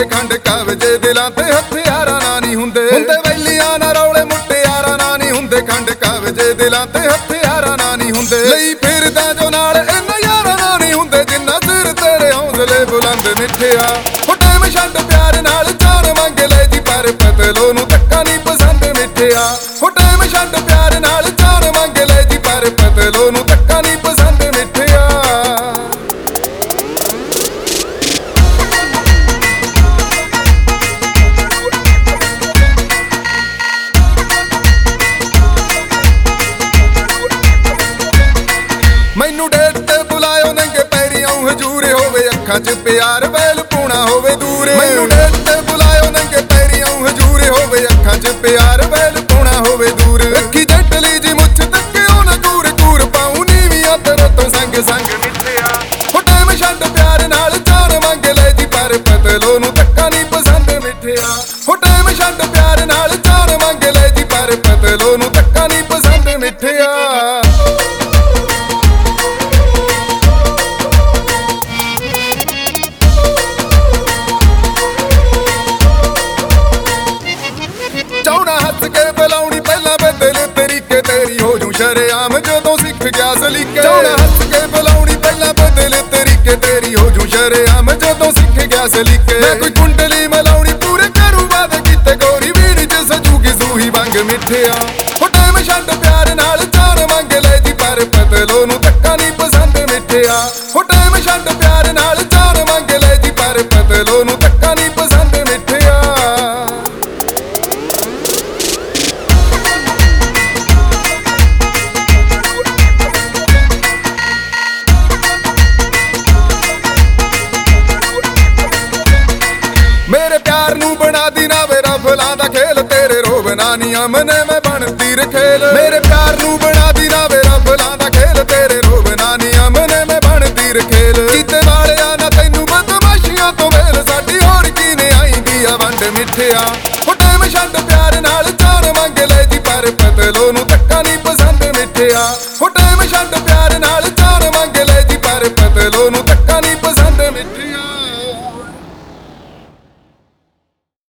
ਹੁੰਦੇ ਖੰਡ ਕਾਵਜੇ ਦਿਲਾਂ ਤੇ ਹਥਿਆਰਾਂ ਨਾਲ ਨਹੀਂ ਹੁੰਦੇ ਵੈਲੀਆਂ ਨਾ ਰੌਲੇ ਮੁਟਿਆਰਾਂ ਨਾਲ ਨਹੀਂ ਹੁੰਦੇ ਖੰਡ ਕਾਵਜੇ ਦਿਲਾਂ ਤੇ ਹਥਿਆਰਾਂ ਨਾਲ ਨਹੀਂ ਹੁੰਦੇ ਲਈ ਫਿਰਦਾ ਜੋ ਨਾਲ ਇਹਨਾਂ ਯਾਰਾਂ ਨਾਲ ਨਹੀਂ ਹੁੰਦੇ ਜਿੰਨਾ ਸਿਰ ਤੇਰੇ ਹੌਸਲੇ ਬੁਲੰਦ ਮਿੱਠਿਆ ਹੋ ਟਾਈਮ ਛੱਡ ਪਿਆਰ ਨਾਲ ਜਾਨ ਮੰਗ ਲੈ ਜੀ ਪਰ ਪਤਲੋ ਨੂੰ ਧੱਕਾ ਨਹੀਂ ਪਸੰਦ ਮਿੱਠਿਆ ਹੋ ਟਾਈਮ ਛੱਡ ਪਿਆਰ ਨਾਲ ਜਾਨ ਮੰਗ ਲੈ ਜੀ ਪਰ ਪਤਲੋ ਨੂੰ ਧੱਕਾ ਨਹੀਂ ਪਸੰਦ ਮਿੱਠਿਆ ਮੈਨੂੰ ਡੇਟ ਤੇ ਬੁਲਾਇਓ ਨੰਗੇ ਪੈਰੀਂ ਆਉਂ ਹਜੂਰ ਹੋਵੇ ਅੱਖਾਂ 'ਚ ਪਿਆਰ ਵੈਲ ਪੂਣਾ ਹੋਵੇ ਦੂਰ ਮੈਨੂੰ ਡੇਟ ਤੇ ਬੁਲਾਇਓ ਨੰਗੇ ਪੈਰੀਂ ਆਉਂ ਹਜੂਰ ਹੋਵੇ ਅੱਖਾਂ 'ਚ ਪਿਆਰ ਵੈਲ ਪੂਣਾ ਹੋਵੇ ਦੂਰ ਅੱਖੀ ਜੱਟਲੀ ਜੀ ਮੁੱਛ ਤੱਕਿਓ ਨਾ ਦੂਰ ਦੂਰ ਪਾਉ ਨੀਵੀਆਂ ਤੇਰੇ ਤੋਂ ਸੰਗ ਸੰਗ ਮਿੱਠਿਆ ਹੋ ਟਾਈਮ ਛੱਡ ਪਿਆਰ ਨਾਲ ਜਾਨ ਮੰਗ ਲੈ ਜੀ ਪਰ ਪਤਲੋ ਨੂੰ ਧੱਕਾ ਨਹੀਂ ਪਸੰਦ ਮਿੱਠਿਆ ਹੋ ਟਾਈਮ ਛੱਡ ਪਿਆਰ ਨਾਲ ਜਾਨ ਮੰਗ ਲੈ ਜੀ ਪਰ ਪਤਲੋ ਨੂੰ ਧੱਕਾ ਨਹੀਂ ਪਸੰਦ ਮਿੱਠਿਆ ਚਾਉਣਾ ਹੱਸ ਕੇ ਬੁਲਾਉਣੀ ਪਹਿਲਾਂ ਬਦਲ ਤਰੀਕੇ ਤੇਰੀ ਹੋ ਜੂ ਸ਼ਰੇਆਮ ਜਦੋਂ ਸਿੱਖ ਗਿਆ ਸਲੀਕੇ ਚਾਉਣਾ ਹੱਸ ਕੇ ਬੁਲਾਉਣੀ ਪਹਿਲਾਂ ਬਦਲ ਤਰੀਕੇ ਤੇਰੀ ਹੋ ਜੂ ਸ਼ਰੇਆਮ ਜਦੋਂ ਸਿੱਖ ਗਿਆ ਸਲੀਕੇ ਮੈਂ ਕੋਈ ਕੁੰਡਲੀ ਮਲਾਉਣੀ ਪੂਰੇ ਕਰੂ ਵਾਦੇ ਕੀਤੇ ਗੋਰੀ ਵੀੜ 'ਚ ਸਜੂਗੀ ਸੂਹੀ ਵਾਂਗ ਮਿੱਠਿਆ ਹੋ ਟਾਈਮ ਛੱਡ ਪਿਆਰ ਨਾਲ ਜਾਨ ਮੰਗ ਲੈ ਜੀ ਪਰ ਪਤਲੋ ਨੂੰ ਧੱਕਾ ਨਹੀਂ ਪਸੰਦ ਮਿੱਠਿਆ ਹੋ ਟਾਈਮ ਛੱਡ ਪਿਆਰ ਨਾਲ ਜਾਨ ਮੰਗ ਲੈ ਜੀ ਪਰ ਪਤਲੋ ਨੂੰ ਧੱਕਾ ਨਹੀਂ ਪਸੰਦ ਮਿੱਠਿਆ ਮੇਰੇ ਪਿਆਰ ਨੂੰ ਬਣਾ ਦੀ ਨਾ ਵੇ ਰਫਲਾਂ ਦਾ ਖੇਲ ਤੇਰੇ ਰੋਬ ਨਾ ਨੀ ਅਮਨੇ ਮੈਂ ਬਣਦੀ ਰਖੇਲ ਮੇਰੇ ਪਿਆਰ ਨੂੰ ਬਣਾ ਦੀ ਨਾ ਵੇ ਰਫਲਾਂ ਦਾ ਖੇਲ ਤੇਰੇ ਰੋਬ ਨਾ ਨੀ ਅਮਨੇ ਮੈਂ ਬਣਦੀ ਰਖੇਲ ਕੀਤੇ ਵਾਲਿਆ ਨਾ ਤੈਨੂੰ ਬਦਮਾਸ਼ੀਆਂ ਤੋਂ ਵੇਲ ਸਾਡੀ ਹੋਰ ਕੀ ਨੇ ਆਈਂਦੀ ਆ ਵੰਡ ਮਿੱਠਿਆ ਹੋ ਟਾਈਮ ਛੱਡ ਪਿਆਰ ਨਾਲ ਜਾਨ ਮੰਗ ਲੈ ਜੀ ਪਰ ਪਤਲੋ ਨੂੰ ਧੱਕਾ ਨਹੀਂ ਪਸੰਦ ਮਿੱਠਿਆ ਹੋ ਟਾਈਮ ਛੱਡ